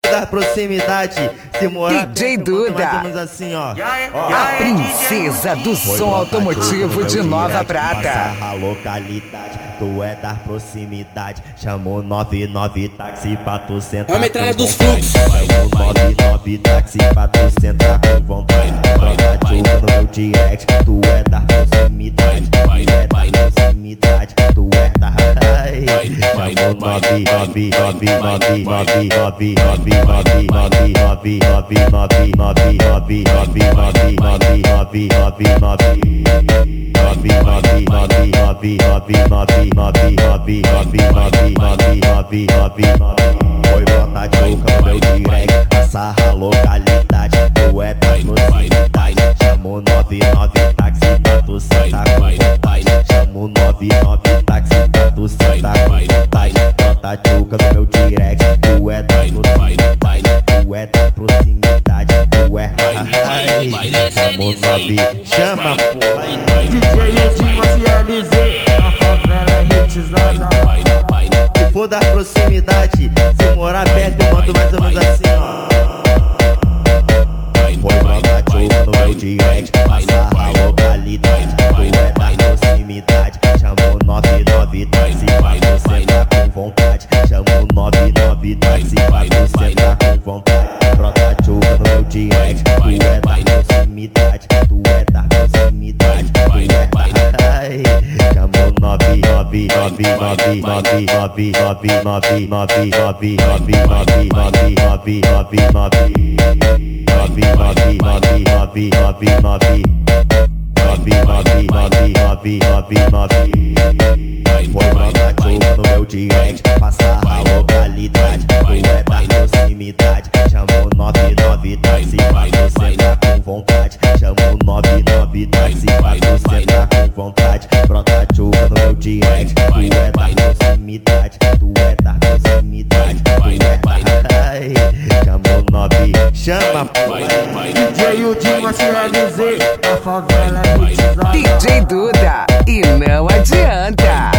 da proximidade, se morar DJ Duda, mais ou menos assim, ó. A princesa do som automotivo de Nova Prata. A localidade, tu é da proximidade. Chamou 99 táxi pra tu sentar. A metralha dos fluxos. Chamou 99 táxi pra tu sentar com vontade. Troca tchuca no meu direct, tu é da proximidade. Tu é da proximidade, tu é da. Chamou 99 foi botar tchuca no meu direct, passa a localidade, tu é da proximidade. Chamou 99 táxi pra tu sentar com vontade. Chamou 99 táxi pra tu sentar com vontade. Bota tchuca no meu direct, tu é da proximidade. Tu é da proximidade, tu é. Chamou 9, chama porra. DJ Edinho SLZ, a favela é hitizada. Se for da proximidade, se morar perto, eu mando mais ou menos assim, ó. Foi botar tchuca no meu direct, passa a localidade, tu é da proximidade. Chamou 99 táxi pra você sentar com vontade. Chamou 99 táxi pra você sentar com vontade. Brota tchuca no meu direct, tu é da proximidade, tu é da proximidade, tu é da. Chamou 99 foi botar tchuca no meu direct, passa a localidade, tu é da proximidade. Chamou 99 táxi pra você sentar com vontade. Chamou 99 táxi pra você sentar com vontade. Brota tchuca no meu direct, tu é da proximidade, tu é da proximidade, tu é da. Chamou 9, chama porra. DJ Edinho SLZ, a favela é hitizada. DJ Duda, e não adianta.